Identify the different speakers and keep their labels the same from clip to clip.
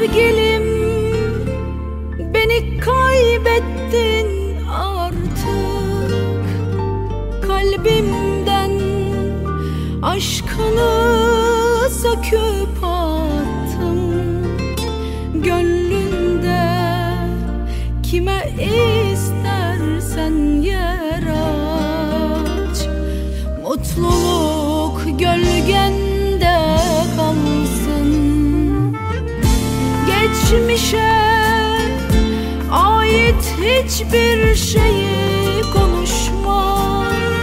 Speaker 1: Sevgilim, beni kaybettin artık. Kalbimden aşkını söküp attım. Gönlünde kime istersen yer aç. Mutluluk gölgende kalsın. Geçmişe ait hiçbir şeyi konuşma.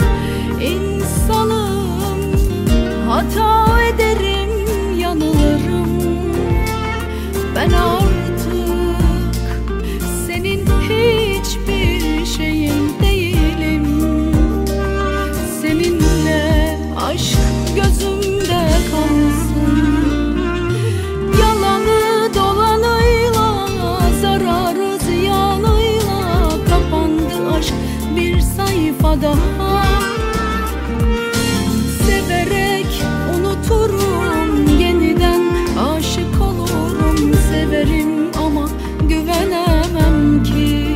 Speaker 1: İnsanım, hata ederim, yanılırım. Ben artık senin hiçbir şeyin değilim. Seninle aşk gözümde kalsın. Yalanı dolanıyla, zararı ziyanıyla kapandı aşk bir sayfa daha. Severek unuturum, yeniden aşık olurum. Severim ama güvenemem ki.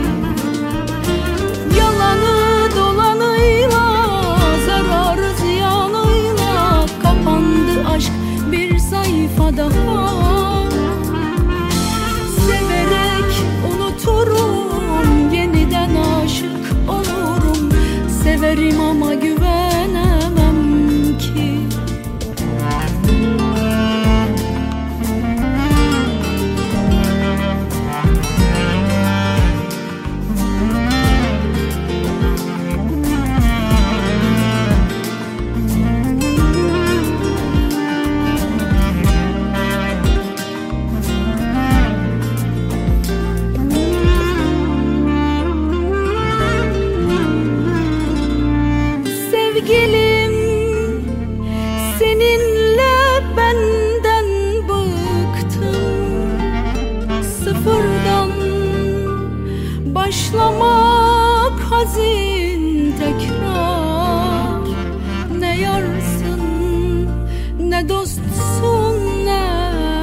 Speaker 1: Yalanı dolanıyla, zararı ziyanıyla kapandı aşk bir sayfa daha. Severek unuturum, yeniden aşık olurum. Severim ama güvenemem ki. Sevgilim, seninle benden bıktım. Sıfırdan başlamak hazin tekrar. Ne yarsın, ne dostsun, ne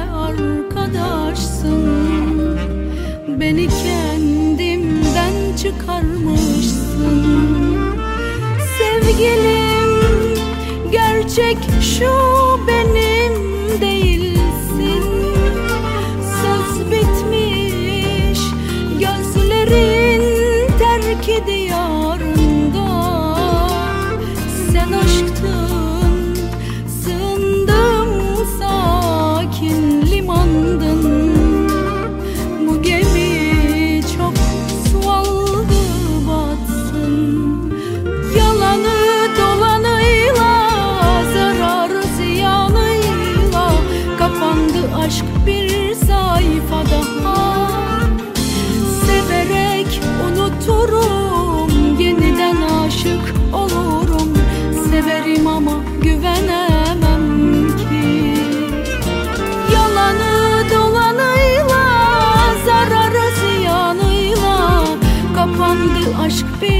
Speaker 1: arkadaşsın. Beni kendimden çıkarmışsın. Sevgilim, gerçek şu, benim değilsin. Söz bitmiş, gözlerin terk diyarında. Sen aşktın, sığındım, sakin limandın. Bu gemi çok su aldı, batsın. Yalanı dolanıyla, zararı ziyanıyla kapandı aşk bir sayfa daha. Severek unuturum, yeniden aşık olurum. Severim ama güvenemem ki. Yalanı dolanıyla, zararı ziyanıyla kapandı aşk bir